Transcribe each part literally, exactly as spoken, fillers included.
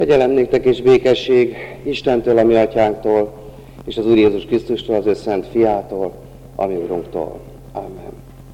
Kegyelem néktek és békesség Istentől, a mi atyánktól, és az Úr Jézus Krisztustól, az ő szent fiától, a mi Urunktól. Amen.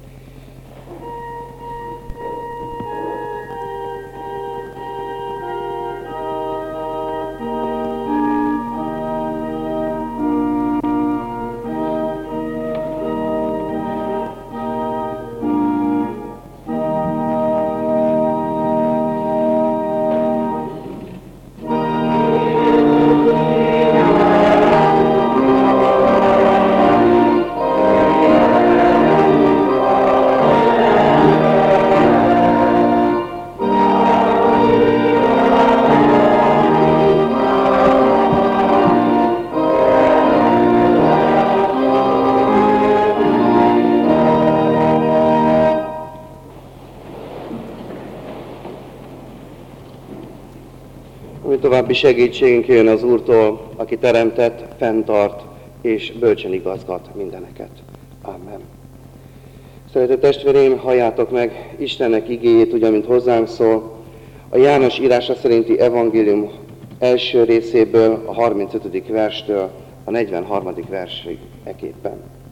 További segítségünk jön az Úrtól, aki teremtett, fenntart és bölcsen igazgat mindeneket. Amen. Szeretett testvéreim, halljátok meg Istennek igéjét, ugyan, mint hozzánk szól, a János írása szerinti evangélium első részéből, a harmincötödik verstől a negyvenharmadik versig eképpen.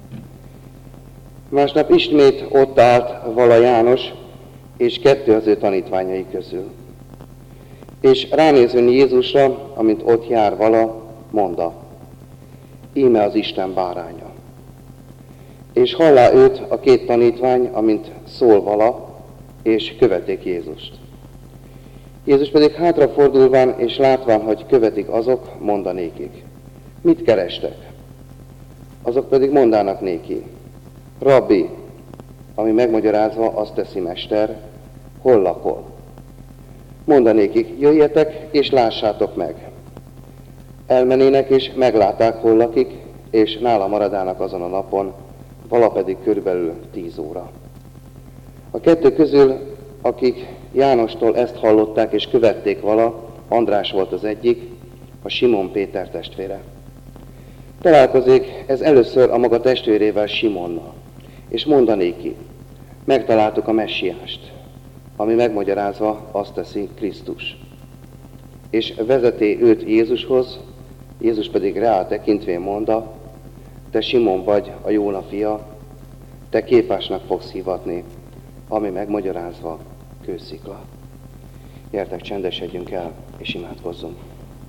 Másnap ismét ott állt vala János, és kettő az ő tanítványai közül. És ránézőn Jézusra, amint ott jár vala, mondta: íme az Isten báránya. És hallá őt a két tanítvány, amint szól vala, és követik Jézust. Jézus pedig hátrafordulván, és látván, hogy követik azok, monda nékik: mit kerestek? Azok pedig mondának néki: Rabbi, ami megmagyarázva azt teszi mester, hol lakol? Mondanékik: jöjjetek és lássátok meg. Elmenének és meglátták, hol lakik, és nála maradának azon a napon, vala pedig körülbelül tíz óra. A kettő közül, akik Jánostól ezt hallották és követték vala, András volt az egyik, a Simon Péter testvére. Találkozik ez először a maga testvérével, Simonnal, és mondanéki: megtaláltuk a messiást, ami megmagyarázva azt teszi Krisztus. És vezeti őt Jézushoz, Jézus pedig rá tekintvén mondta: te Simon vagy, a Jóna fia, te Kéfásnak fogsz hívatni, ami megmagyarázva kőszikla. Gyertek, csendesedjünk el, és imádkozzunk.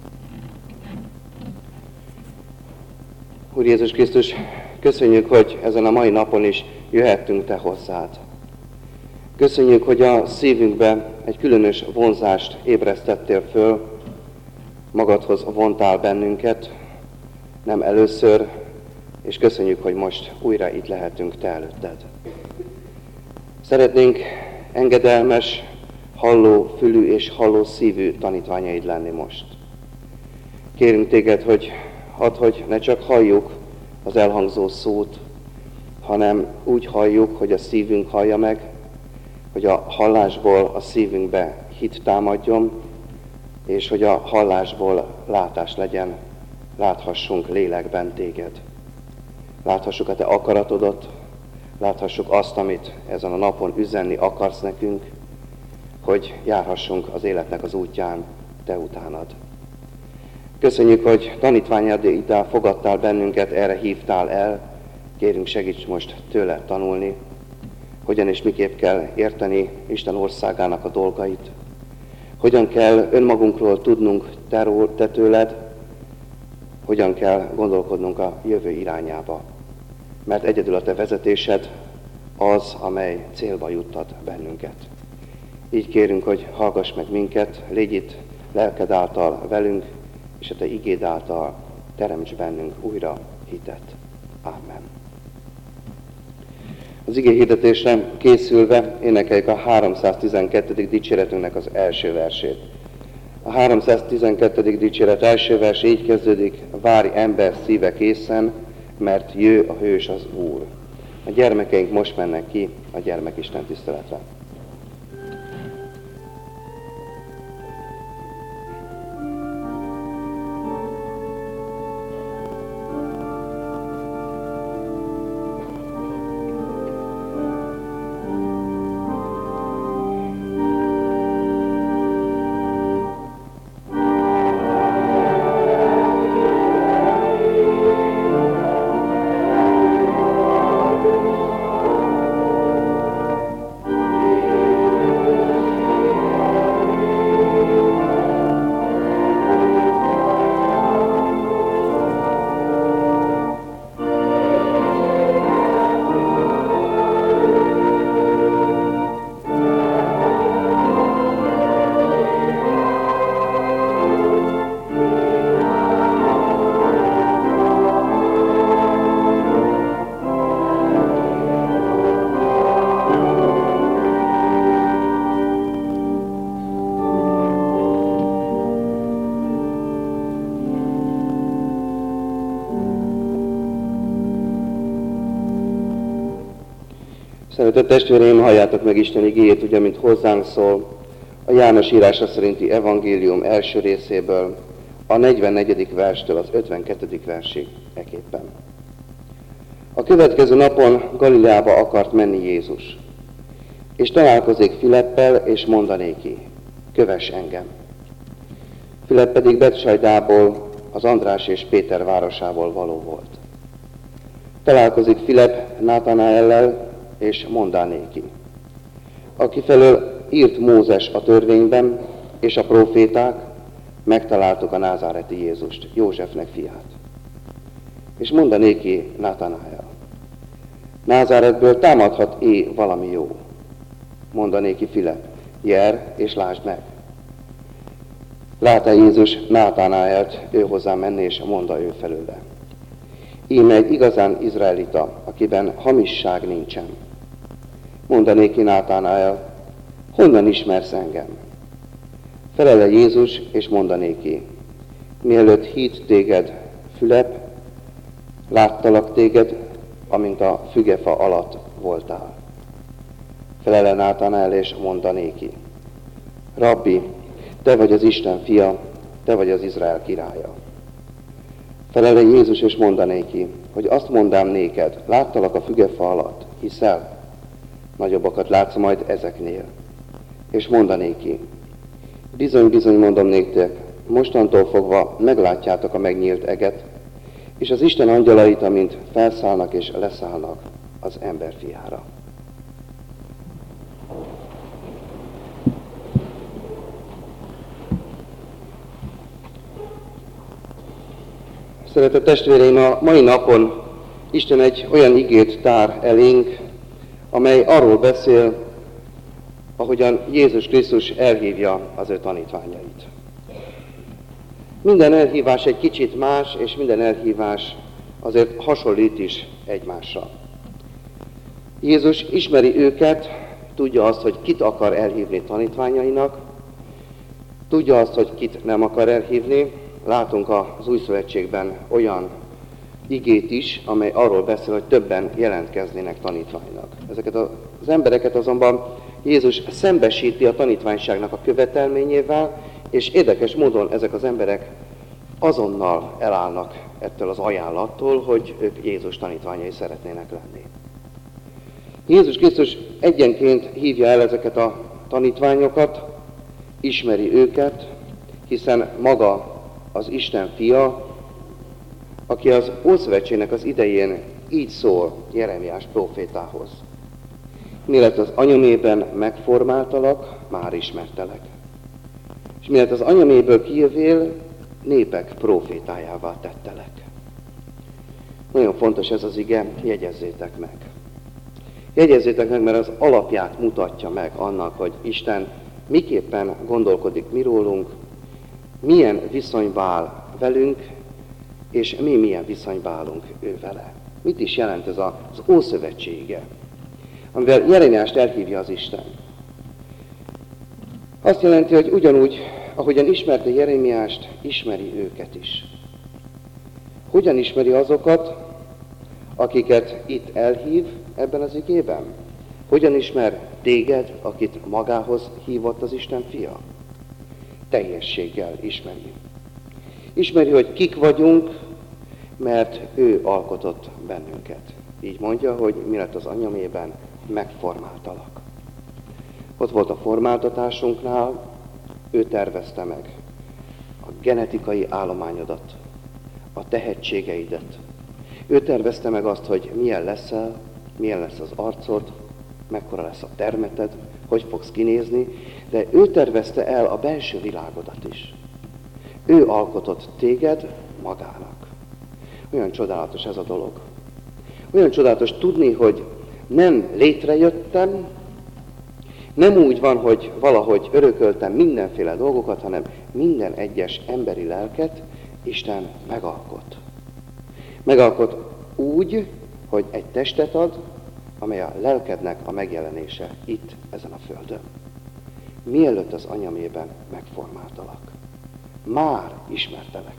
Úr Jézus Krisztus, köszönjük, hogy ezen a mai napon is jöhettünk te hozzád. Köszönjük, hogy a szívünkbe egy különös vonzást ébresztettél föl, magadhoz vontál bennünket, nem először, és köszönjük, hogy most újra itt lehetünk te előtted. Szeretnénk engedelmes, halló fülű és halló szívű tanítványaid lenni most. Kérünk téged, hogy add, hogy ne csak halljuk az elhangzó szót, hanem úgy halljuk, hogy a szívünk hallja meg, hogy a hallásból a szívünkbe hit támadjon, és hogy a hallásból látás legyen, láthassunk lélekben téged. Láthassuk a te akaratodat, láthassuk azt, amit ezen a napon üzenni akarsz nekünk, hogy járhassunk az életnek az útján te utánad. Köszönjük, hogy tanítványoddá fogadtál bennünket, erre hívtál el, kérünk, segíts most tőle tanulni, hogyan és miképp kell érteni Isten országának a dolgait, hogyan kell önmagunkról tudnunk te tőled, hogyan kell gondolkodnunk a jövő irányába. Mert egyedül a te vezetésed az, amely célba juttat bennünket. Így kérünk, hogy hallgass meg minket, légy itt lelked által velünk, és a te igéd által teremts bennünk újra hitet. Amen. Az ige hirdetésre készülve énekeljük a háromszáztizenkettedik dicséretünknek az első versét. A háromszáztizenkettedik dicséret első vers így kezdődik: várj ember szíve készen, mert jő a hős az Úr. A gyermekeink most mennek ki a gyermekisten tiszteletre. Szeretett testvéreim, halljátok meg Isten igéjét, ugye, mint hozzánk szól, a János írása szerinti evangélium első részéből, a negyvennegyedik verstől az ötvenkettedik versig eképpen. A következő napon Galileába akart menni Jézus, és találkozik Filippel, és mondanéki, kövess engem. Filipp pedig Betsajdából, az András és Péter városából való volt. Találkozik Filipp Nátanáellel, és mondanéki, aki felől írt Mózes a törvényben, és a próféták, megtaláltuk a názáreti Jézust, Józsefnek fiát. És mondanéki Nátanáel, Názáretből támadhat-é valami jó? Mondanéki Filipp, jár és lásd meg. Látta Jézus Nátanáelt, ő hozzá menni, és mondta ő felőle. Íme egy igazán izraelita, akiben hamisság nincsen. Mondanéki Nátanáel, honnan ismersz engem? Felele Jézus, és mondanéki, mielőtt híd téged Filipp, láttalak téged, amint a fügefa alatt voltál. Felele Nátanáel, és mondanéki, Rabbi, te vagy az Isten fia, te vagy az Izrael királya. Felele Jézus, és mondanéki, hogy azt mondám néked, láttalak a fügefa alatt, hiszel? Nagyobbakat látsz majd ezeknél. És mondanéki, bizony-bizony mondom néktek, mostantól fogva meglátjátok a megnyílt eget, és az Isten angyalait, amint felszállnak és leszállnak az ember fiára. Szeretett testvéreim, a mai napon Isten egy olyan igét tár elénk, amely arról beszél, ahogyan Jézus Krisztus elhívja az ő tanítványait. Minden elhívás egy kicsit más, és minden elhívás azért hasonlít is egymásra. Jézus ismeri őket, tudja azt, hogy kit akar elhívni tanítványainak, tudja azt, hogy kit nem akar elhívni. Látunk az Új Szövetségben olyan igét is, amely arról beszél, hogy többen jelentkeznének tanítványnak. Ezeket az embereket azonban Jézus szembesíti a tanítványságnak a követelményével, és érdekes módon ezek az emberek azonnal elállnak ettől az ajánlattól, hogy ők Jézus tanítványai szeretnének lenni. Jézus Krisztus egyenként hívja el ezeket a tanítványokat, ismeri őket, hiszen maga az Isten fia, aki az Ószövetségnek az idején így szól Jeremiás prófétához. Mielőtt az anyamében megformáltalak, már ismertelek. És mielőtt az anyaméből kijövél, népek prófétájává tettelek. Nagyon fontos ez az ige, jegyezzétek meg. Jegyezzétek meg, mert az alapját mutatja meg annak, hogy Isten miképpen gondolkodik mi rólunk, milyen viszonyba áll velünk, és mi milyen viszonyba állunk ő vele. Mit is jelent ez az Ószövetsége, amivel Jeremiást elhívja az Isten? Azt jelenti, hogy ugyanúgy, ahogyan ismerte Jeremiást, ismeri őket is. Hogyan ismeri azokat, akiket itt elhív ebben az igében? Hogyan ismer téged, akit magához hívott az Isten fia? Teljességgel ismeri. Ismeri, hogy kik vagyunk, mert ő alkotott bennünket. Így mondja, hogy mi lett az anyamében, megformáltalak. Ott volt a formáltatásunknál, ő tervezte meg a genetikai állományodat, a tehetségeidet. Ő tervezte meg azt, hogy milyen leszel, milyen lesz az arcod, mekkora lesz a termeted, hogy fogsz kinézni, de ő tervezte el a belső világodat is. Ő alkotott téged magának. Olyan csodálatos ez a dolog. Olyan csodálatos tudni, hogy nem létrejöttem, nem úgy van, hogy valahogy örököltem mindenféle dolgokat, hanem minden egyes emberi lelket Isten megalkot. Megalkot úgy, hogy egy testet ad, amely a lelkednek a megjelenése itt, ezen a földön. Mielőtt az anyamében megformáltalak. Már ismertelek.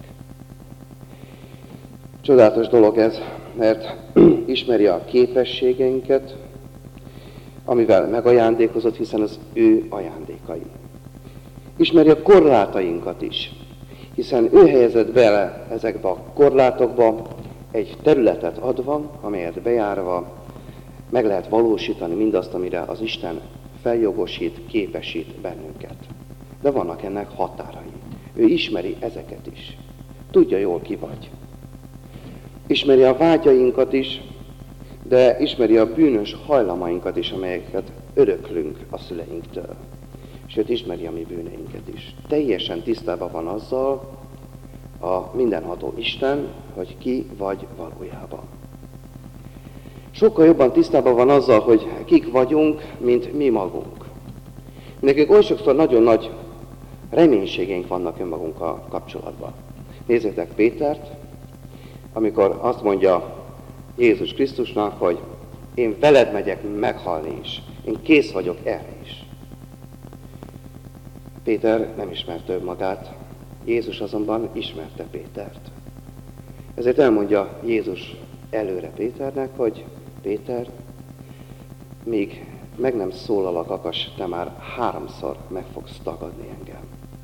Csodálatos dolog ez, mert ismeri a képességeinket, amivel megajándékozott, hiszen az ő ajándékai. Ismeri a korlátainkat is, hiszen ő helyezett bele ezekbe a korlátokba egy területet adva, amelyet bejárva meg lehet valósítani mindazt, amire az Isten feljogosít, képesít bennünket. De vannak ennek határai. Ő ismeri ezeket is. Tudja jól, ki vagy. Ismeri a vágyainkat is, de ismeri a bűnös hajlamainkat is, amelyeket öröklünk a szüleinktől. Sőt, ismeri a mi bűneinket is. Teljesen tisztában van azzal a mindenható Isten, hogy ki vagy valójában. Sokkal jobban tisztában van azzal, hogy kik vagyunk, mint mi magunk. Nekünk oly sokszor nagyon nagy reménységeink vannak önmagunkkal kapcsolatban. Nézzétek Pétert, amikor azt mondja Jézus Krisztusnak, hogy én veled megyek meghalni is. Én kész vagyok erre is. Péter nem ismerte önmagát, Jézus azonban ismerte Pétert. Ezért elmondja Jézus előre Péternek, hogy Péter, míg meg nem szólal a kakas, te már háromszor meg fogsz tagadni engem.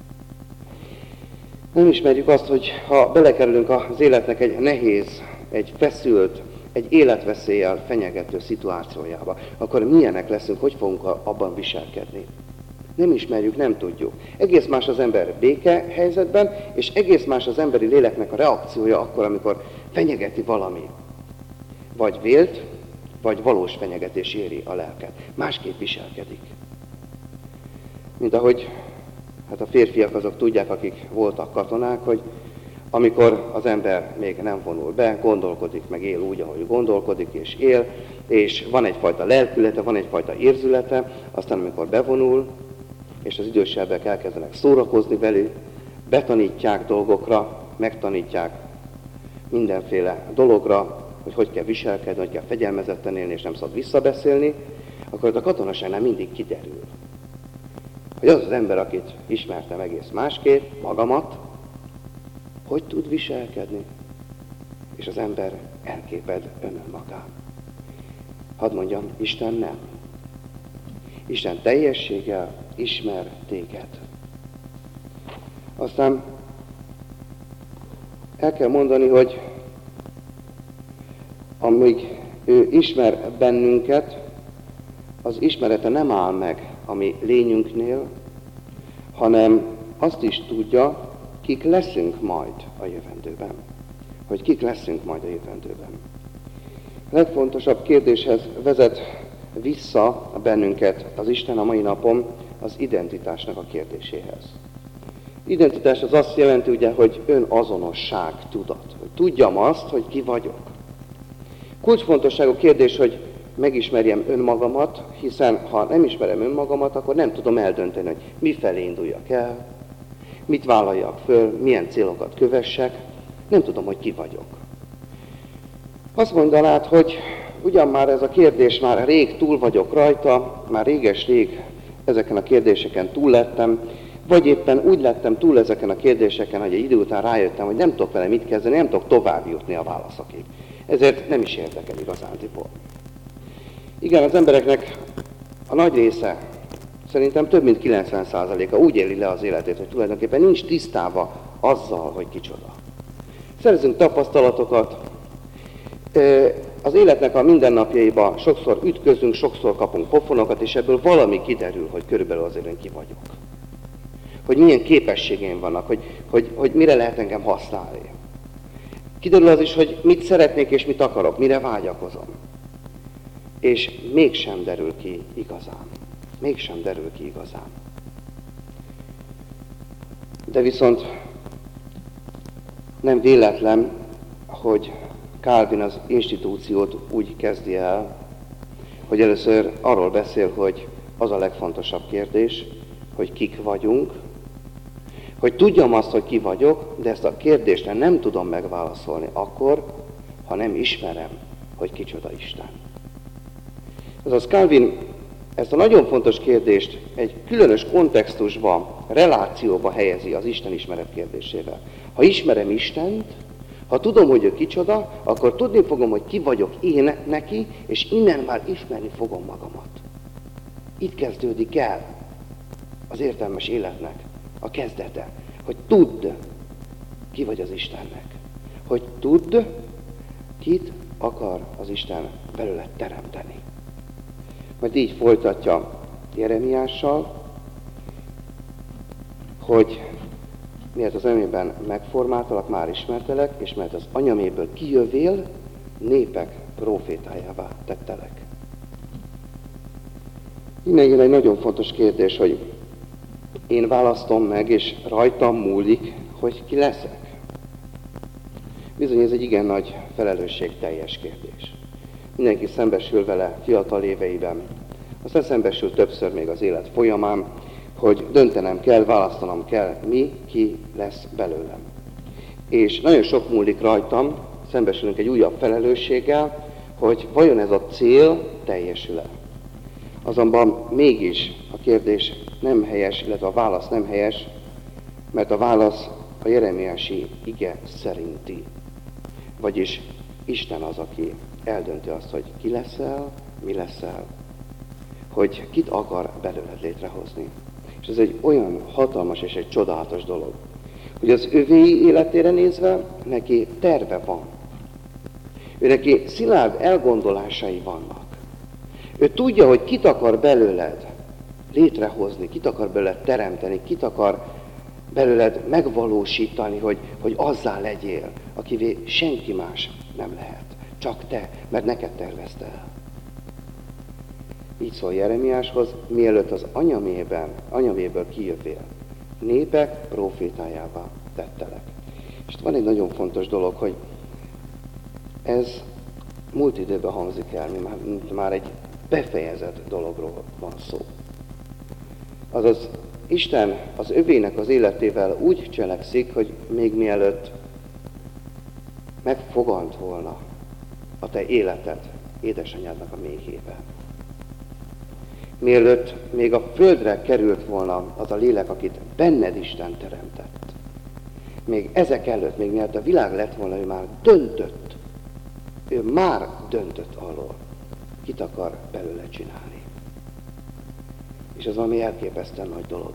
Nem ismerjük azt, hogy ha belekerülünk az életnek egy nehéz, egy feszült, egy életveszéllyel fenyegető szituációjába, akkor milyenek leszünk, hogy fogunk abban viselkedni. Nem ismerjük, nem tudjuk. Egész más az ember béke helyzetben, és egész más az emberi léleknek a reakciója akkor, amikor fenyegeti valami. Vagy vélt, vagy valós fenyegetés éri a lelket. Másképp viselkedik. Mint ahogy hát a férfiak azok tudják, akik voltak katonák, hogy amikor az ember még nem vonul be, gondolkodik, meg él úgy, ahogy gondolkodik és él, és van egyfajta lelkülete, van egyfajta érzülete, aztán amikor bevonul, és az idősebbek elkezdenek szórakozni velük, betanítják dolgokra, megtanítják mindenféle dologra, hogy hogy kell viselkedni, hogy kell fegyelmezetten élni, és nem szabad visszabeszélni, akkor a katonaságnál mindig kiderül, hogy az az ember, akit ismertem egész másképp, magamat, hogy tud viselkedni, és az ember elképed önmagán. Hadd mondjam, Isten nem. Isten teljességgel ismer téged. Aztán el kell mondani, hogy amíg ő ismer bennünket, az ismerete nem áll meg a mi lényünknél, hanem azt is tudja, kik leszünk majd a jövendőben. Hogy kik leszünk majd a jövendőben. A legfontosabb kérdéshez vezet vissza bennünket az Isten a mai napon az identitásnak a kérdéséhez. Identitás az azt jelenti, ugye, hogy önazonosság, tudat. Hogy tudjam azt, hogy ki vagyok. Kulcsfontosságú kérdés, hogy megismerjem önmagamat, hiszen ha nem ismerem önmagamat, akkor nem tudom eldönteni, hogy mifelé induljak el, mit vállaljak föl, milyen célokat kövessek, nem tudom, hogy ki vagyok. Azt mondanád, hogy ugyan már ez a kérdés, már rég túl vagyok rajta, már réges-rég ezeken a kérdéseken túl lettem, vagy éppen úgy lettem túl ezeken a kérdéseken, hogy egy idő után rájöttem, hogy nem tudok vele mit kezdeni, nem tudok tovább jutni a válaszokig. Ezért nem is érdekel igazándiból. Igen, az embereknek a nagy része, szerintem több mint kilencven százaléka úgy éli le az életét, hogy tulajdonképpen nincs tisztában azzal, hogy kicsoda. Szerzünk tapasztalatokat, az életnek a mindennapjaiban sokszor ütközünk, sokszor kapunk pofonokat, és ebből valami kiderül, hogy körülbelül azért én ki vagyok. Hogy milyen képességeim vannak, hogy, hogy, hogy mire lehet engem használni. Kiderül az is, hogy mit szeretnék és mit akarok, mire vágyakozom. És mégsem derül ki igazán. Mégsem derül ki igazán. De viszont nem véletlen, hogy Calvin az institúciót úgy kezdi el, hogy először arról beszél, hogy az a legfontosabb kérdés, hogy kik vagyunk, hogy tudjam azt, hogy ki vagyok, de ezt a kérdést nem tudom megválaszolni akkor, ha nem ismerem, hogy kicsoda Isten. Azaz Calvin ezt a nagyon fontos kérdést egy különös kontextusba, relációba helyezi az Isten ismeret kérdésével. Ha ismerem Istent, ha tudom, hogy ő kicsoda, akkor tudni fogom, hogy ki vagyok én neki, és innen már ismerni fogom magamat. Itt kezdődik el az értelmes életnek a kezdete, hogy tudd, ki vagy az Istennek. Hogy tudd, kit akar az Isten belőle teremteni. Majd így folytatja Jeremiással, hogy miért az emében megformáltalak, már ismertelek, és mert az anyaméből kijövél, népek profétájává tettelek. Innen egy nagyon fontos kérdés, hogy én választom meg, és rajtam múlik, hogy ki leszek. Bizony ez egy igen nagy felelősségteljes kérdés. Mindenki szembesül vele fiatal éveiben. Aztán szembesül többször még az élet folyamán, hogy döntenem kell, választanom kell, mi, ki lesz belőlem. És nagyon sok múlik rajtam, szembesülünk egy újabb felelősséggel, hogy vajon ez a cél teljesül-e. Azonban mégis a kérdés nem helyes, illetve a válasz nem helyes, mert a válasz a jeremiási ige szerinti. Vagyis Isten az, aki eldönti azt, hogy ki leszel, mi leszel, hogy kit akar belőled létrehozni. És ez egy olyan hatalmas és egy csodálatos dolog, hogy az övéi életére nézve neki terve van. Ő neki szilárd elgondolásai vannak. Ő tudja, hogy kit akar belőled létrehozni, kit akar belőled teremteni, kit akar belőled megvalósítani, hogy, hogy azzá legyél, akivé senki más nem lehet. Csak te, mert neked tervezte el. Így szól Jeremiáshoz, mielőtt az anyamében, anyaméből kijövél, népek profétájává tettelek. És van egy nagyon fontos dolog, hogy ez múlt időben hangzik el, már, már egy befejezett dologról van szó. Azaz Isten az övének az életével úgy cselekszik, hogy még mielőtt megfogant volna a te életed édesanyádnak a méhében. Mielőtt még a földre került volna az a lélek, akit benned Isten teremtett. Még ezek előtt, még mielőtt a világ lett volna, ő már döntött. Ő már döntött arról, kit akar belőle csinálni. És ez valami elképesztően nagy dolog.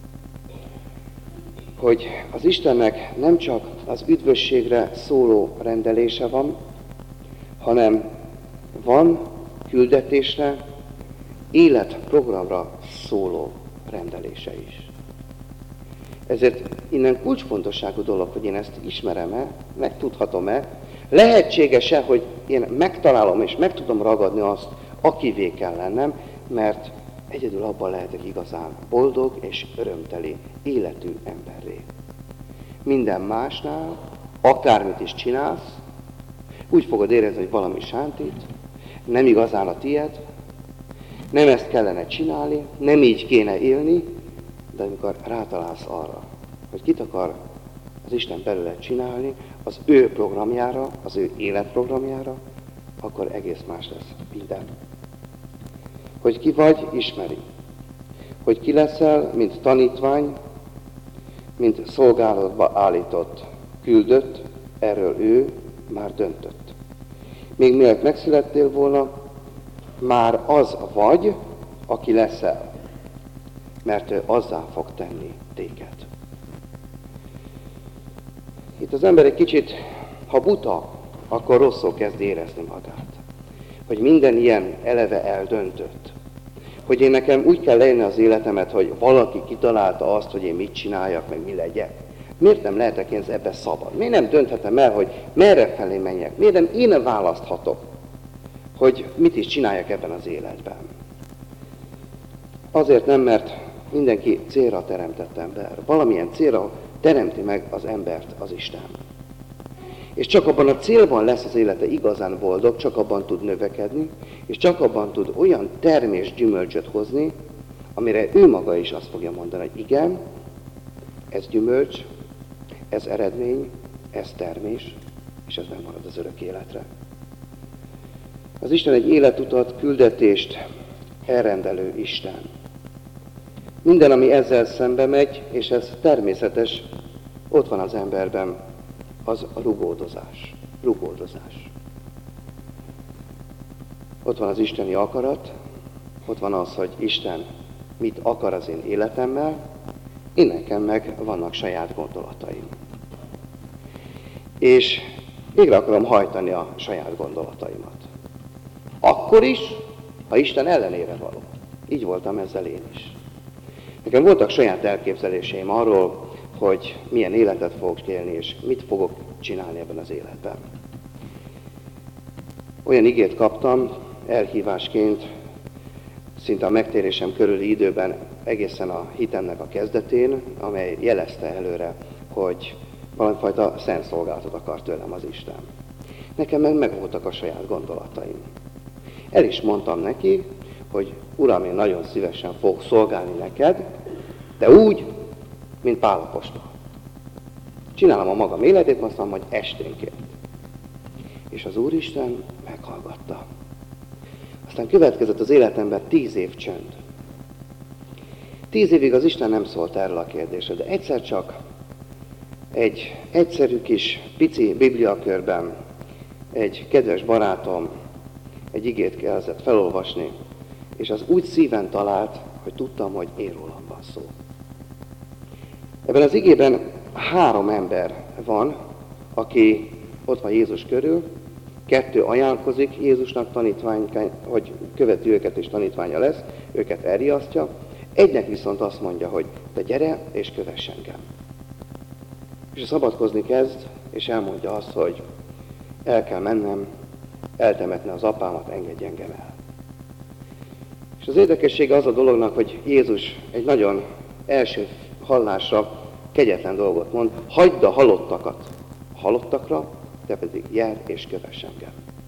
Hogy az Istennek nem csak az üdvösségre szóló rendelése van, hanem van küldetésre, életprogramra szóló rendelése is. Ezért innen kulcsfontosságú dolog, hogy én ezt ismerem-e, megtudhatom-e, lehetséges-e, hogy én megtalálom és meg tudom ragadni azt, akivé kell lennem, mert egyedül abban lehetek igazán boldog és örömteli életű emberré. Minden másnál, akármit is csinálsz, úgy fogod érezni, hogy valami sántít, nem igazán a tied, nem ezt kellene csinálni, nem így kéne élni, de amikor rátalálsz arra, hogy kit akar az Isten belőle csinálni, az ő programjára, az ő életprogramjára, akkor egész más lesz minden. Hogy ki vagy, ismeri. Hogy ki leszel, mint tanítvány, mint szolgálatba állított, küldött, erről ő már döntött. Még mielőtt megszülettél volna, már az vagy, aki leszel, mert ő azzá fog tenni téged. Itt az ember egy kicsit, ha buta, akkor rosszul kezd érezni magát. Hogy minden ilyen eleve eldöntött. Hogy én nekem úgy kell leírni az életemet, hogy valaki kitalálta azt, hogy én mit csináljak, meg mi legyek. Miért nem lehetek én ebbe szabad? Miért nem dönthetem el, hogy merre felé menjek? Miért nem én választhatok, hogy mit is csináljak ebben az életben? Azért nem, mert mindenki célra teremtett ember. Valamilyen célra teremti meg az embert az Isten. És csak abban a célban lesz az élete igazán boldog, csak abban tud növekedni, és csak abban tud olyan termés gyümölcsöt hozni, amire ő maga is azt fogja mondani, hogy igen, ez gyümölcs, ez eredmény, ez termés, és ez megmarad az örök életre. Az Isten egy életutat, küldetést elrendelő Isten. Minden, ami ezzel szembe megy, és ez természetes, ott van az emberben, az a rugódozás. Rugódozás. Ott van az isteni akarat, ott van az, hogy Isten mit akar az én életemmel, én nekem meg vannak saját gondolataim. És végre akarom hajtani a saját gondolataimat. Akkor is, ha Isten ellenére való. Így voltam ezzel én is. Nekem voltak saját elképzeléseim arról, hogy milyen életet fogok élni, és mit fogok csinálni ebben az életben. Olyan igét kaptam elhívásként, szinte a megtérésem körüli időben, egészen a hitemnek a kezdetén, amely jelezte előre, hogy valamifajta szent szolgálatot akar tőlem az Isten. Nekem meg megvoltak a saját gondolataim. El is mondtam neki, hogy Uram, én nagyon szívesen fogok szolgálni neked, de úgy, mint Pál apostol. Csinálom a magam életét, azt mondom, hogy esténként. És az Úristen meghallgatta. Aztán következett az életemben tíz év csönd. Tíz évig az Isten nem szólt erről a kérdésről, de egyszer csak egy egyszerű kis pici bibliakörben egy kedves barátom egy igét kezdett felolvasni, és az úgy szíven talált, hogy tudtam, hogy én rólam van szó. Ebben az igében három ember van, aki ott van Jézus körül, kettő ajánlkozik Jézusnak tanítvány, hogy követi őket és tanítványa lesz, őket elriasztja, egynek viszont azt mondja, hogy te gyere és kövess engem. És szabadkozni kezd, és elmondja azt, hogy el kell mennem, eltemetni az apámat, engedj engem el. És az érdekessége az a dolognak, hogy Jézus egy nagyon első hallásra kegyetlen dolgot mond, hagyd a halottakat a halottakra, te pedig jár és kövess engem.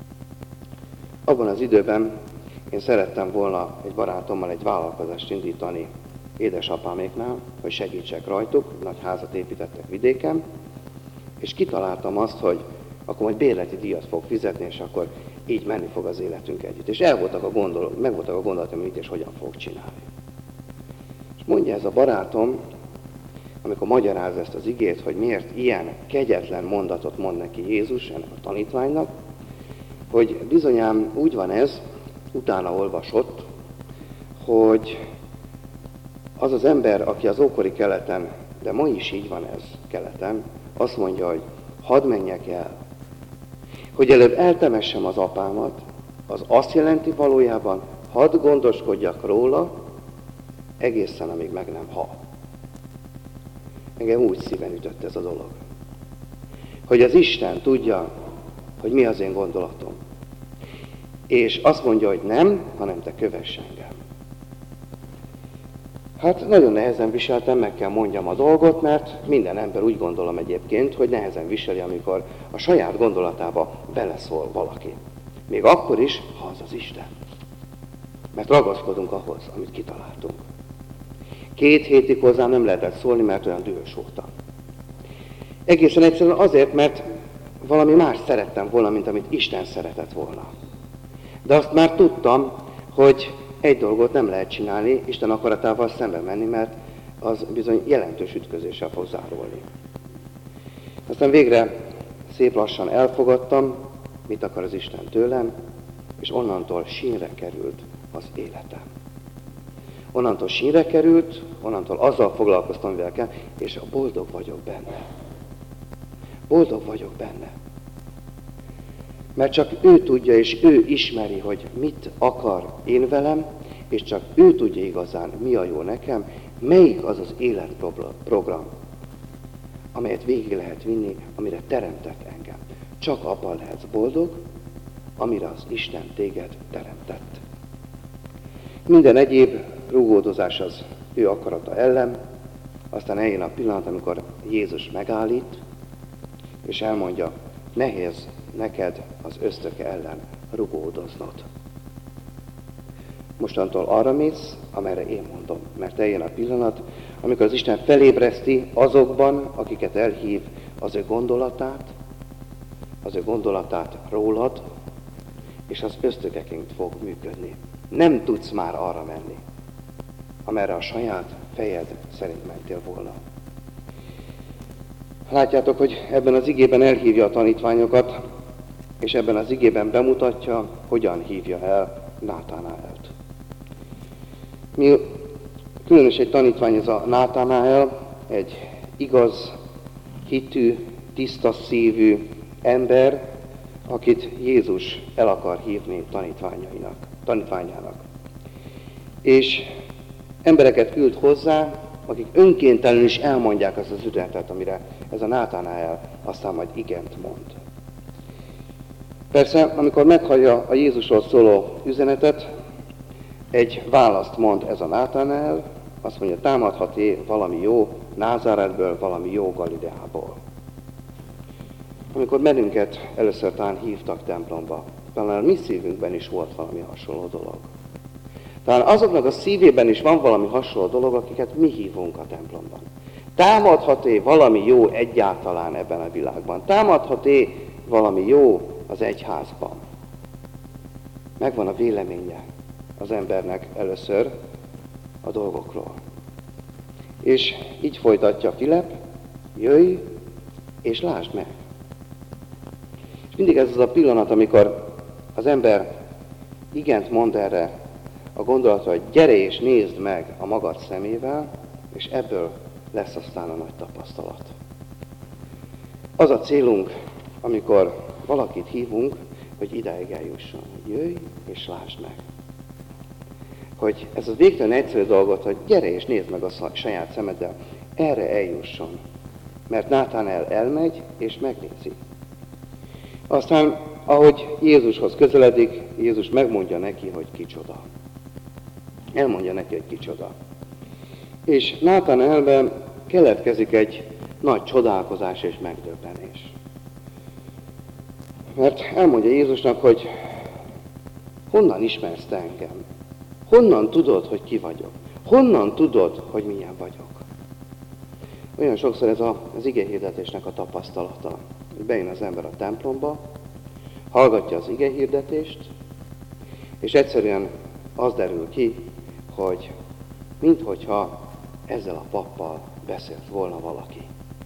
Abban az időben én szerettem volna egy barátommal egy vállalkozást indítani édesapáméknál, hogy segítsek rajtuk, nagy házat építettek vidéken, és kitaláltam azt, hogy akkor majd bérleti díjat fog fizetni, és akkor így menni fog az életünk együtt. És el voltak a gondol, meg voltak a gondolatom, mit és hogyan fogok csinálni. És mondja ez a barátom, amikor magyaráz ezt az igét, hogy miért ilyen kegyetlen mondatot mond neki Jézus ennek a tanítványnak, hogy bizonyám úgy van ez, utána olvasott, hogy az az ember, aki az ókori keleten, de ma is így van ez keleten, azt mondja, hogy hadd menjek el, hogy előbb eltemessem az apámat, az azt jelenti valójában, hadd gondoskodjak róla, egészen amíg meg nem hal. Engem úgy szíven ütött ez a dolog. Hogy az Isten tudja, hogy mi az én gondolatom. És azt mondja, hogy nem, hanem te kövess engem. Hát nagyon nehezen viseltem, meg kell mondjam a dolgot, mert minden ember úgy gondolom egyébként, hogy nehezen viseli, amikor a saját gondolatába beleszól valaki. Még akkor is, ha az az Isten. Mert ragaszkodunk ahhoz, amit kitaláltunk. Két hétig hozzám nem lehetett szólni, mert olyan dühös voltam. Egészen egyszerűen azért, mert valami más szerettem volna, mint amit Isten szeretett volna. De azt már tudtam, hogy egy dolgot nem lehet csinálni, Isten akaratával szembe menni, mert az bizony jelentős ütközéssel fog zárulni. Aztán végre szép lassan elfogadtam, mit akar az Isten tőlem, és onnantól sínre került az életem. Onnantól sínre került, onnantól azzal foglalkoztam, mivel kell, és boldog vagyok benne. Boldog vagyok benne. Mert csak ő tudja, és ő ismeri, hogy mit akar én velem, és csak ő tudja igazán, mi a jó nekem, melyik az az életprogram, amelyet végig lehet vinni, amire teremtett engem. Csak abban lehetsz boldog, amire az Isten téged teremtett. Minden egyéb rúgódozás az ő akarata ellen, aztán eljön a pillanat, amikor Jézus megállít, és elmondja, nehéz neked az ösztöke ellen rugódoznod. Mostantól arra mész, amerre én mondom, mert eljön a pillanat, amikor az Isten felébreszti azokban, akiket elhív, az ő gondolatát, az ő gondolatát rólad, és az ösztökeként fog működni. Nem tudsz már arra menni, amerre a saját fejed szerint mentél volna. Látjátok, hogy ebben az igében elhívja a tanítványokat, és ebben az igében bemutatja, hogyan hívja el Nátánáelt. Mi, különös egy tanítvány, ez a Nátánael, egy igaz, hitű, tiszta szívű ember, akit Jézus el akar hívni tanítványainak, tanítványának. És embereket küld hozzá, akik önkéntelenül is elmondják azt az üzenetet, amire ez a Nátánael aztán majd igent mond. Persze, amikor meghallja a Jézusról szóló üzenetet, egy választ mond ez a Nátánael, azt mondja, támadhat-e valami jó Názáretből, valami jó Galileából. Amikor bennünket először talán hívtak templomba, talán a mi szívünkben is volt valami hasonló dolog. Talán azoknak a szívében is van valami hasonló dolog, akiket mi hívunk a templomban. Támadhat-e valami jó egyáltalán ebben a világban? Támadhat-e valami jó az egyházban? Megvan a véleménye az embernek először a dolgokról. És így folytatja Filip, jöjj és lásd meg. És mindig ez az a pillanat, amikor az ember igent mond erre a gondolatra, hogy gyere és nézd meg a magad szemével, és ebből lesz aztán a nagy tapasztalat. Az a célunk, amikor valakit hívunk, hogy idáig eljusson. Jöjj és lásd meg. Hogy ez az végtelen egyszerű dolgot, hogy gyere és nézd meg a saját szemeddel, erre eljusson. Mert Nátánael elmegy és megnézi. Aztán, ahogy Jézushoz közeledik, Jézus megmondja neki, hogy kicsoda. Elmondja neki, hogy kicsoda. És Nátánaelben keletkezik egy nagy csodálkozás és megdöbbenés. Mert elmondja Jézusnak, hogy honnan ismersz te engem? Honnan tudod, hogy ki vagyok? Honnan tudod, hogy milyen vagyok? Olyan sokszor ez a, az igehirdetésnek a tapasztalata, hogy bejön az ember a templomba, hallgatja az igehirdetést, és egyszerűen az derül ki, hogy minthogyha ezzel a pappal beszélt volna valaki.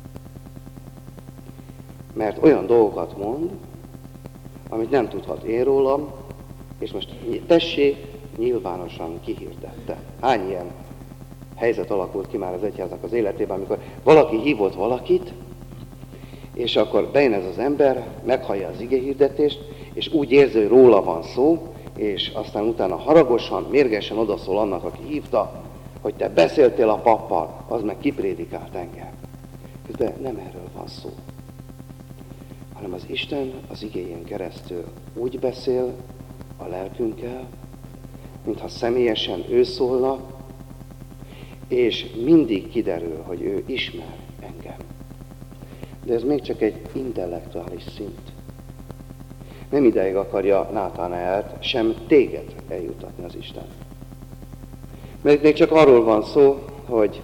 Mert olyan dolgokat mond, amit nem tudhat én rólam, és most tessék, nyilvánosan kihirdette. Hány ilyen helyzet alakult ki már az egyháznak az életében, amikor valaki hívott valakit, és akkor bejön ez az ember, meghallja az igehirdetést, és úgy érzi, hogy róla van szó, és aztán utána haragosan, mérgesen odaszól annak, aki hívta, hogy te beszéltél a pappal, az meg kiprédikált engem. De nem erről van szó, hanem az Isten az igéjén keresztül úgy beszél a lelkünkkel, mintha személyesen ő szólna, és mindig kiderül, hogy ő ismer engem. De ez még csak egy intellektuális szint. Nem ideig akarja Nátánaelt, sem téged eljutatni az Isten. Mert még csak arról van szó, hogy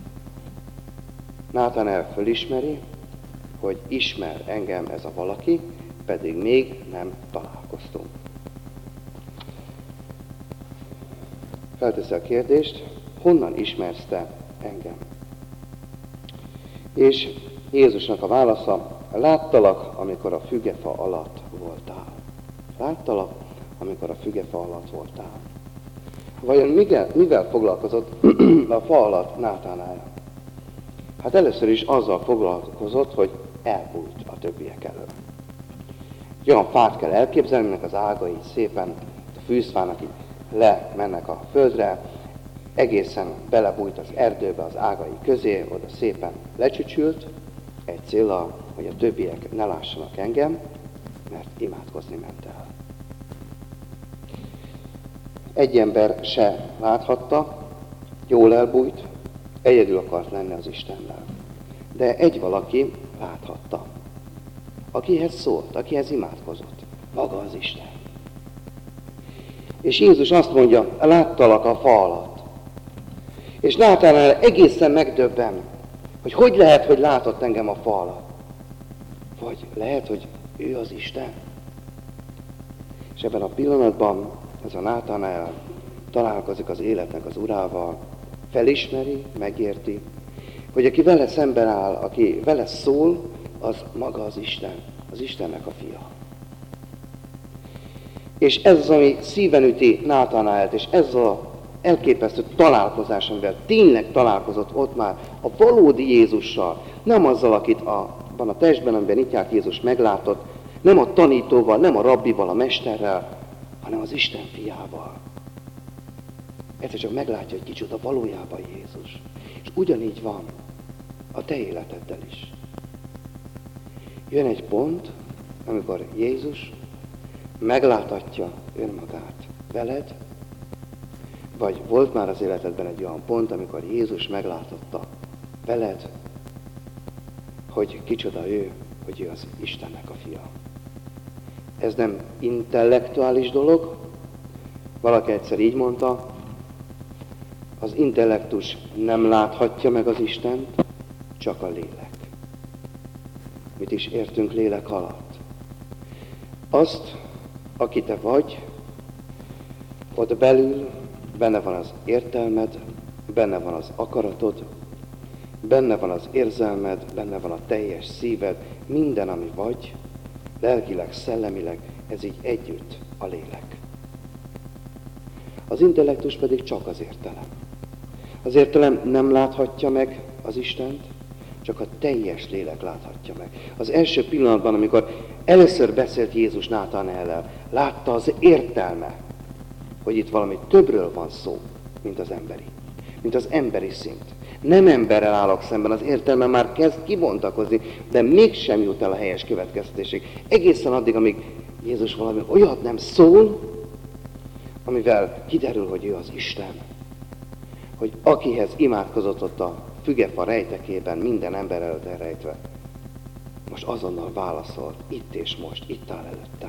Nátánael fölismeri, hogy ismer engem ez a valaki, pedig még nem találkoztunk. Felteszi a kérdést, honnan ismersz te engem? És Jézusnak a válasza, láttalak, amikor a fügefa alatt voltál. Láttalak, amikor a fügefa alatt voltál. Vajon mivel, mivel foglalkozott a fa alatt Nátánael? Hát először is azzal foglalkozott, hogy elbújt a többiek elől. Egy olyan fát kell elképzelni, aminek az ágai szépen, a fűzfának így lemennek a földre, egészen belebújt az erdőbe, az ágai közé, oda szépen lecsücsült, egy céllal, hogy a többiek ne lássanak engem, mert imádkozni ment el. Egy ember se láthatta, jól elbújt, egyedül akart lenni az Istennel. De egy valaki láthatta, akihez szólt, akihez imádkozott, maga az Isten. És Jézus azt mondja, láttalak a fa alatt. És Nátánael egészen megdöbben, hogy hogy lehet, hogy látott engem a fa alatt. Vagy lehet, hogy ő az Isten. És ebben a pillanatban ez a Nátánael találkozik az életnek az urával, felismeri, megérti, hogy aki vele szemben áll, aki vele szól, az maga az Isten, az Istennek a fia. És ez az, ami szíven üti Nátánaelt, és ez, a, elképesztő találkozás, amivel tényleg találkozott ott már a valódi Jézussal, nem azzal, akit abban a testben, amiben itt járt Jézus meglátott, nem a tanítóval, nem a rabbival, a mesterrel, hanem az Isten fiával. Egyszer csak meglátja, hogy kicsoda valójában Jézus. És ugyanígy van a te életeddel is. Jön egy pont, amikor Jézus megláthatja önmagát veled, vagy volt már az életedben egy olyan pont, amikor Jézus meglátotta veled, hogy kicsoda ő, hogy ő az Istennek a fia. Ez nem intellektuális dolog, valaki egyszer így mondta, az intellektus nem láthatja meg az Istent, csak a lélek. Mit is értünk lélek alatt? Azt, aki te vagy, ott belül benne van az értelmed, benne van az akaratod, benne van az érzelmed, benne van a teljes szíved, minden, ami vagy, lelkileg, szellemileg, ez így együtt a lélek. Az intellektus pedig csak az értelem. Az értelem nem láthatja meg az Istent, csak a teljes lélek láthatja meg. Az első pillanatban, amikor először beszélt Jézus Nátánaellel, látta az értelme, hogy itt valami többről van szó, mint az emberi. Mint az emberi szint. Nem emberrel állok szemben, az értelme már kezd kibontakozni, de mégsem jut el a helyes következtetésig. Egészen addig, amíg Jézus valami olyat nem szól, amivel kiderül, hogy ő az Isten. Hogy akihez imádkozott ott a fügefa rejtekében, minden ember előtt elrejtve, most azonnal válaszol, itt és most, itt áll előttem.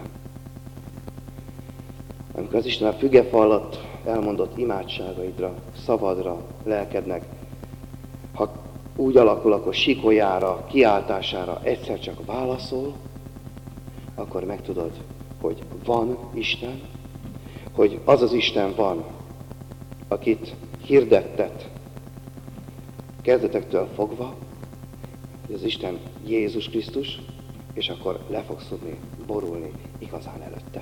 Amikor az Isten a fügefa alatt elmondott imádságaidra, szavadra, lelkednek, ha úgy alakul, akkor sikolyára, kiáltására egyszer csak válaszol, akkor megtudod, hogy van Isten, hogy az az Isten van, akit hirdettet kezdetektől fogva, hogy az Isten Jézus Krisztus, és akkor le fogsz tudni borulni igazán előtte.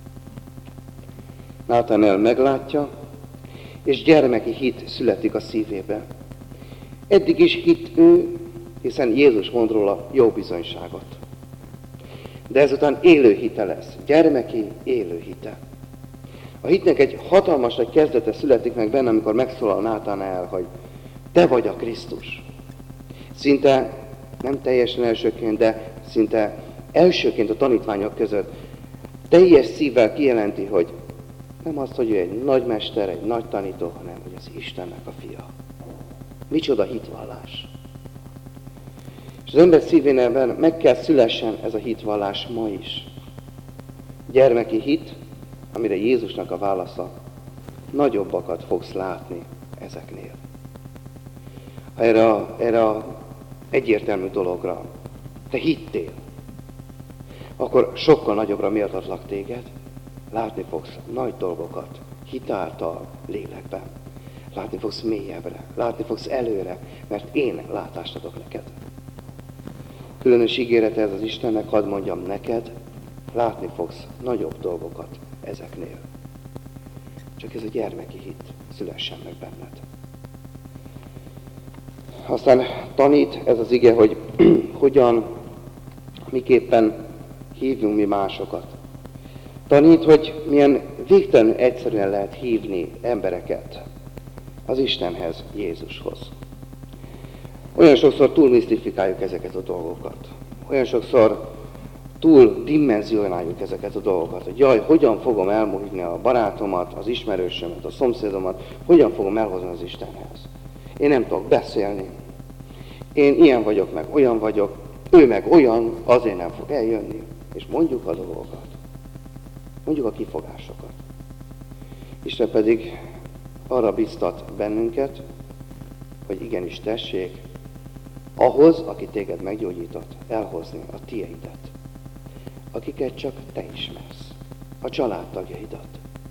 Nátánael meglátja, és gyermeki hit születik a szívébe. Eddig is hitt ő, hiszen Jézus mond róla jó bizonyságot. De ezután élő hite lesz, gyermeki élő hite. A hitnek egy hatalmas nagy kezdete születik meg benne, amikor megszólal Nátánael, hogy te vagy a Krisztus. Szinte nem teljesen elsőként, de szinte elsőként a tanítványok között teljes szívvel kijelenti, hogy nem azt, hogy ő egy nagy mester, egy nagy tanító, hanem hogy az Istennek a fia. Micsoda hitvallás. És az ember szívében meg kell szülessen ez a hitvallás ma is. Gyermeki hit, amire Jézusnak a válasza, nagyobbakat fogsz látni ezeknél. Ha erre a, erre a egyértelmű dologra te hittél, akkor sokkal nagyobbra méltatlak téged, látni fogsz nagy dolgokat, hitáltal, lélekben. Látni fogsz mélyebbre, látni fogsz előre, mert én látást adok neked. Különös ígérete ez az Istennek, hadd mondjam neked, látni fogsz nagyobb dolgokat ezeknél. Csak ez a gyermeki hit szülessen meg benned. Aztán tanít ez az ige, hogy hogyan, miképpen hívjunk mi másokat. Tanít, hogy milyen végtelenül egyszerűen lehet hívni embereket az Istenhez, Jézushoz. Olyan sokszor túl misztifikáljuk ezeket a dolgokat. Olyan sokszor túl dimenzionáljuk ezeket a dolgokat, hogy jaj, hogyan fogom elmohívni a barátomat, az ismerősömet, a szomszédomat, hogyan fogom elhozni az Istenhez. Én nem tudok beszélni. Én ilyen vagyok, meg olyan vagyok, ő meg olyan, azért nem fog eljönni. És mondjuk a dolgokat. Mondjuk a kifogásokat. Isten pedig arra biztat bennünket, hogy igenis tessék ahhoz, aki téged meggyógyított, elhozni a tieidet, akiket csak te ismersz, a családtagjaidat,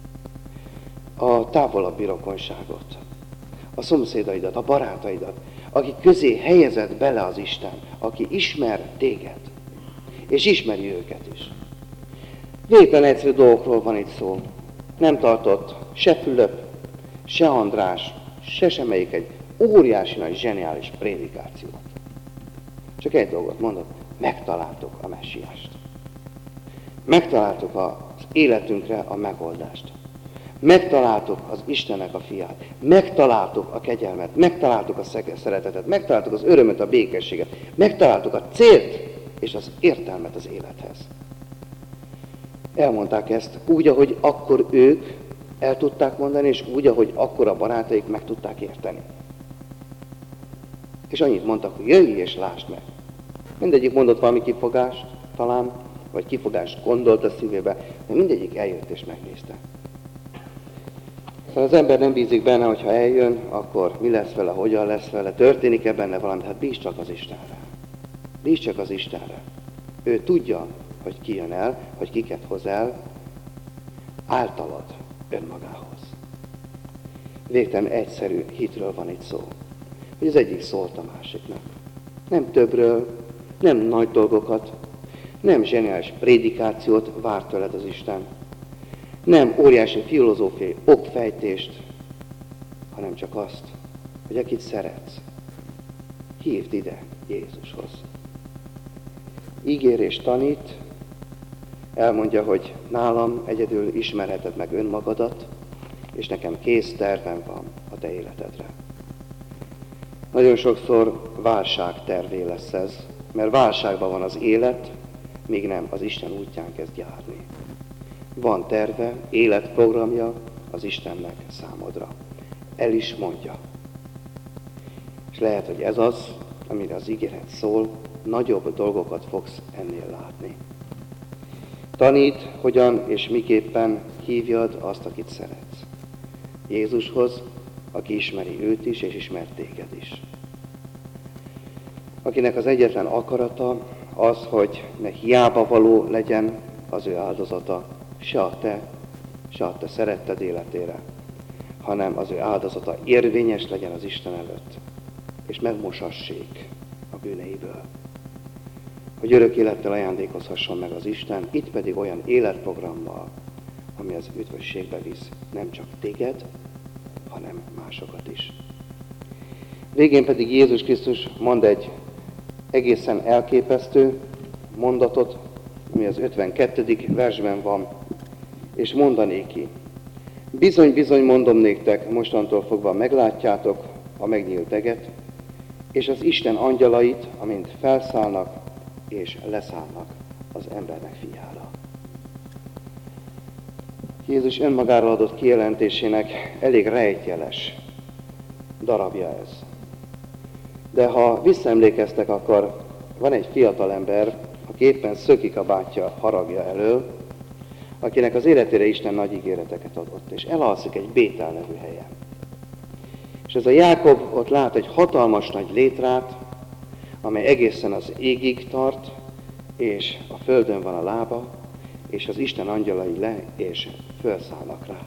a távolabbi rokonságot, a szomszédaidat, a barátaidat, akik közé helyezett bele az Isten, aki ismer téged, és ismeri őket is. Végtelen egyszerű dolgokról van itt szó. Nem tartott se Fülöp, se András, se semmelyik egy óriási nagy zseniális prédikációt. Csak egy dolgot mondott, megtaláltuk a messiást. Megtaláltuk az életünkre a megoldást. Megtaláltuk az Istennek a fiát. Megtaláltuk a kegyelmet. Megtaláltuk a szeretetet. Megtaláltuk az örömöt, a békességet. Megtaláltuk a célt és az értelmet az élethez. Elmondták ezt úgy, ahogy akkor ők el tudták mondani, és úgy, ahogy akkor a barátaik meg tudták érteni. És annyit mondtak, hogy jöjj és lásd meg. Mindegyik mondott valami kifogást talán, vagy kifogást gondolt a szívébe, de mindegyik eljött és megnézte. Szóval az ember nem bízik benne, hogyha eljön, akkor mi lesz vele, hogyan lesz vele, történik-e benne valami, hát bízz csak az Istenre. Bízz csak az Istenre. Ő tudja, hogy ki jön el, hogy kiket hoz el, általad önmagához. Végtelen egyszerű hitről van itt szó. Hogy az egyik szólt a másiknak. Nem többről, nem nagy dolgokat, nem zseniális prédikációt vár tőled az Isten, nem óriási filozófiai okfejtést, hanem csak azt, hogy akit szeretsz, hívd ide Jézushoz. Ígér és tanít, elmondja, hogy nálam egyedül ismerheted meg önmagadat, és nekem kész tervem van a te életedre. Nagyon sokszor válságtervé lesz ez, mert válságban van az élet, míg nem az Isten útján kezd járni. Van terve, életprogramja az Istennek számodra. El is mondja. És lehet, hogy ez az, amire az ígéret szól, nagyobb dolgokat fogsz ennél látni. Tanít, hogyan és miképpen hívjad azt, akit szeretsz. Jézushoz, aki ismeri őt is, és ismer téged is. Akinek az egyetlen akarata az, hogy ne hiába való legyen az ő áldozata, se a te, se a te szeretted életére, hanem az ő áldozata érvényes legyen az Isten előtt, és megmosassék a bűneiből. Hogy örök élettel ajándékozhasson meg az Isten, itt pedig olyan életprogrammal, ami az üdvösségbe visz nem csak téged, hanem másokat is. Végén pedig Jézus Krisztus mond egy egészen elképesztő mondatot, ami az ötvenkettedik versben van, és mondané ki. Bizony, bizony mondom néktek, mostantól fogva meglátjátok a megnyílt eget, és az Isten angyalait, amint felszállnak és leszállnak az embernek fiára. Jézus önmagáról adott kijelentésének elég rejtjeles darabja ez. De ha visszaemlékeztek, akkor van egy fiatal ember, aki éppen szökik a bátyja haragja elől, akinek az életére Isten nagy ígéreteket adott, és elalszik egy Bétel nevű helyen. És ez a Jákob ott lát egy hatalmas nagy létrát, amely egészen az égig tart, és a földön van a lába, és az Isten angyalai le, és felszállnak rá.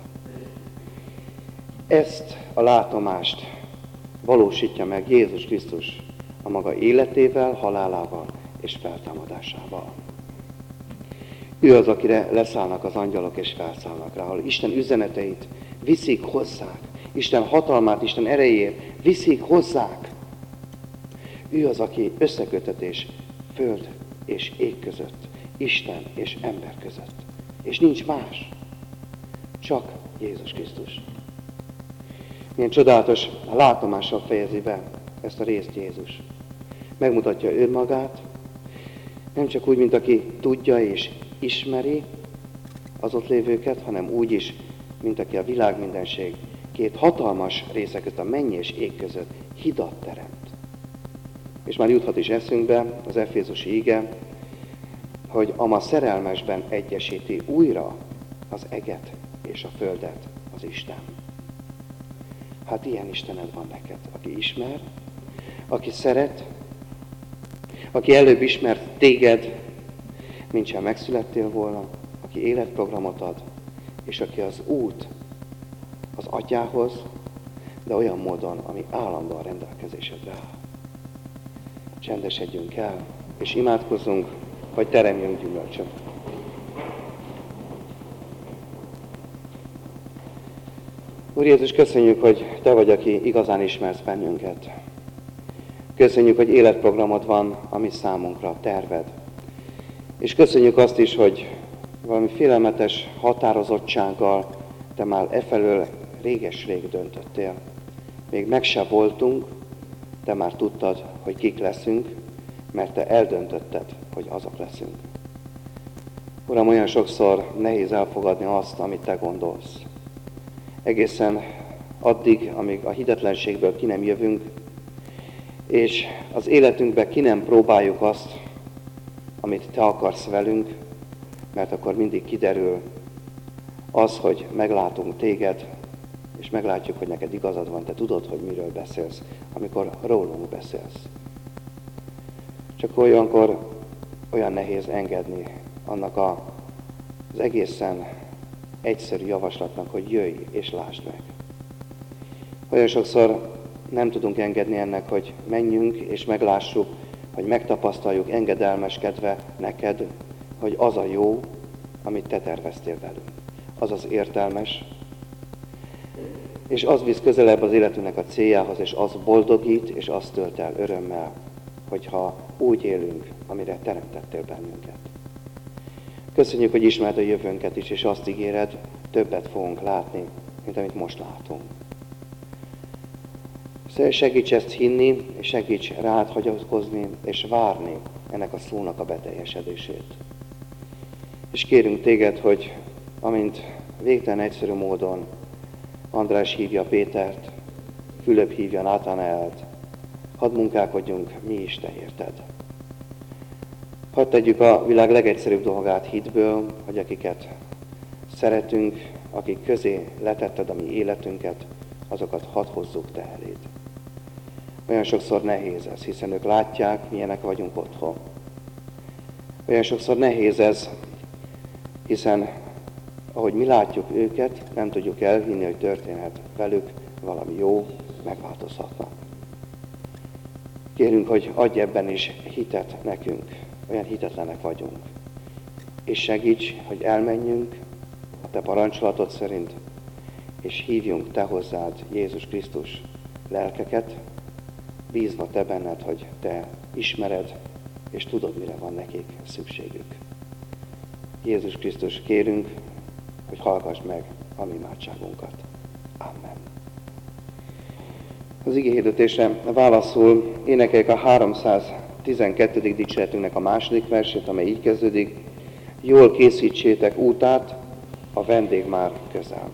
Ezt a látomást valósítja meg Jézus Krisztus a maga életével, halálával és feltámadásával. Ő az, akire leszállnak az angyalok és felszállnak rá, ahol Isten üzeneteit viszik hozzák, Isten hatalmát, Isten erejét viszik hozzák. Ő az, aki összekötetés föld és ég között, Isten és ember között. És nincs más, csak Jézus Krisztus. Milyen csodálatos látomással fejezi be ezt a részt Jézus. Megmutatja önmagát, nem csak úgy, mint aki tudja és ismeri az ott lévőket, hanem úgy is, mint aki a világ mindenség két hatalmas része között, a menny és ég között hidat teremt. És már juthat is eszünkbe az efézusi ige, hogy ama szerelmesben egyesíti újra az eget és a földet az Isten. Hát ilyen Istened van neked, aki ismer, aki szeret, aki előbb ismert téged, mint sem megszülettél volna, aki életprogramot ad, és aki az út az atyához, de olyan módon, ami állandóan rendelkezésedre áll. Csendesedjünk el, és imádkozzunk, hogy teremjünk gyümölcsöt. Úr Jézus, köszönjük, hogy Te vagy, aki igazán ismersz bennünket. Köszönjük, hogy életprogramod van, ami számunkra terved. És köszönjük azt is, hogy valami félelmetes határozottsággal Te már efelől réges-rég döntöttél. Még meg se voltunk, Te már tudtad, hogy kik leszünk, mert Te eldöntötted, hogy azok leszünk. Uram, olyan sokszor nehéz elfogadni azt, amit Te gondolsz. Egészen addig, amíg a hitetlenségből ki nem jövünk, és az életünkbe ki nem próbáljuk azt, amit Te akarsz velünk, mert akkor mindig kiderül az, hogy meglátunk Téged, és meglátjuk, hogy neked igazad van, Te tudod, hogy miről beszélsz, amikor rólunk beszélsz. Csak olyankor olyan nehéz engedni annak a, az egészen egyszerű javaslatnak, hogy jöjj és lásd meg. Olyan sokszor nem tudunk engedni ennek, hogy menjünk és meglássuk, hogy megtapasztaljuk engedelmeskedve neked, hogy az a jó, amit Te terveztél velünk. Az az értelmes, és az visz közelebb az életünknek a céljához, és az boldogít, és az tölt el örömmel, hogyha úgy élünk, amire teremtettél bennünket. Köszönjük, hogy ismered a jövőnket is, és azt ígéred, többet fogunk látni, mint amit most látunk. Szóval segíts ezt hinni, és segíts rád hagyatkozni, és várni ennek a szónak a beteljesedését. És kérünk Téged, hogy amint végtelen egyszerű módon András hívja Pétert, Fülöp hívja Nátanaelt, hadd munkálkodjunk mi is Te érted. Hadd tegyük a világ legegyszerűbb dolgát hitből, hogy akiket szeretünk, akik közé letetted a mi életünket, azokat hadd hozzuk Te eléd. Olyan sokszor nehéz ez, hiszen ők látják, milyenek vagyunk otthon. Olyan sokszor nehéz ez, hiszen ahogy mi látjuk őket, nem tudjuk elhinni, hogy történhet velük valami jó, megváltozhatnak. Kérünk, hogy adj ebben is hitet nekünk, olyan hitetlenek vagyunk. És segíts, hogy elmenjünk a Te parancsolatod szerint, és hívjunk Te hozzád, Jézus Krisztus, lelkeket, bízva Te benned, hogy Te ismered, és tudod, mire van nekik szükségük. Jézus Krisztus, kérünk, hogy hallgass meg a mi imádságunkat. Amen. Az igéhirdetésre válaszul énekeljük a háromszáztizenkettedik dicséretünknek a második versét, amely így kezdődik. Jól készítsétek útát, a vendég már közel.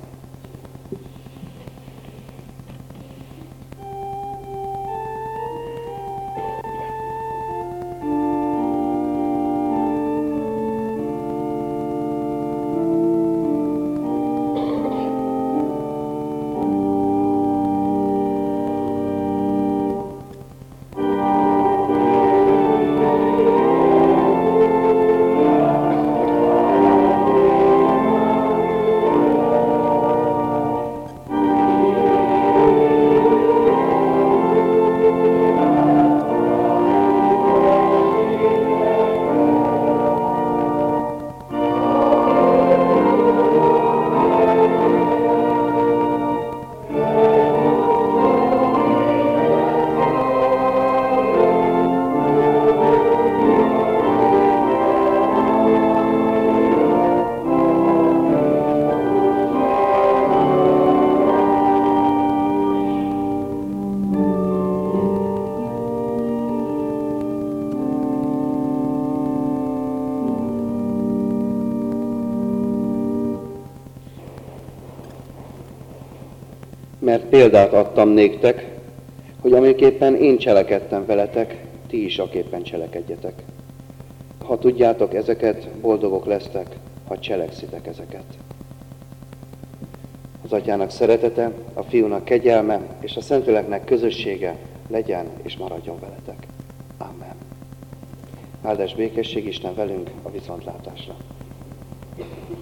Mert példát adtam néktek, hogy amiképpen én cselekedtem veletek, ti is aképpen cselekedjetek. Ha tudjátok ezeket, boldogok lesztek, ha cselekszitek ezeket. Az Atyának szeretete, a Fiúnak kegyelme és a Szentléleknek közössége legyen és maradjon veletek. Amen. Áldás békesség Isten velünk a viszontlátásra.